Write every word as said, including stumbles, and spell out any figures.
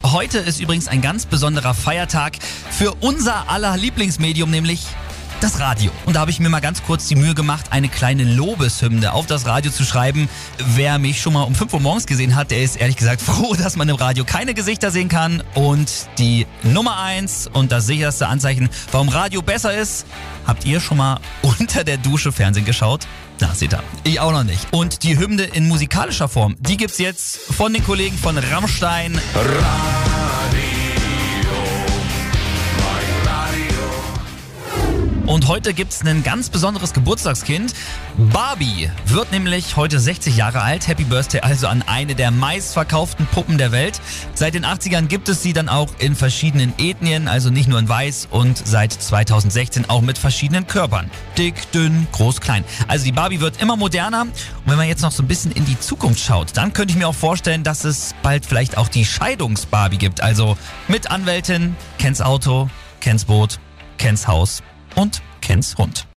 Heute ist übrigens ein ganz besonderer Feiertag für unser aller Lieblingsmedium, nämlich das Radio. Und da habe ich mir mal ganz kurz die Mühe gemacht, eine kleine Lobeshymne auf das Radio zu schreiben. Wer mich schon mal um fünf Uhr morgens gesehen hat, der ist ehrlich gesagt froh, dass man im Radio keine Gesichter sehen kann. Und die Nummer eins und das sicherste Anzeichen, warum Radio besser ist, habt ihr schon mal unter der Dusche Fernsehen geschaut? Na, seht ihr, ich auch noch nicht. Und die Hymne in musikalischer Form, die gibt's jetzt von den Kollegen von Rammstein. Und heute gibt's ein ganz besonderes Geburtstagskind. Barbie wird nämlich heute sechzig Jahre alt. Happy Birthday also an eine der meistverkauften Puppen der Welt. Seit den achtzigern gibt es sie dann auch in verschiedenen Ethnien, also nicht nur in weiß, und seit zweitausendsechzehn auch mit verschiedenen Körpern. Dick, dünn, groß, klein. Also die Barbie wird immer moderner. Und wenn man jetzt noch so ein bisschen in die Zukunft schaut, dann könnte ich mir auch vorstellen, dass es bald vielleicht auch die Scheidungs-Barbie gibt. Also mit Anwältin, kennt's Auto, kennt's Boot, kennt's Haus und kennt's Hund.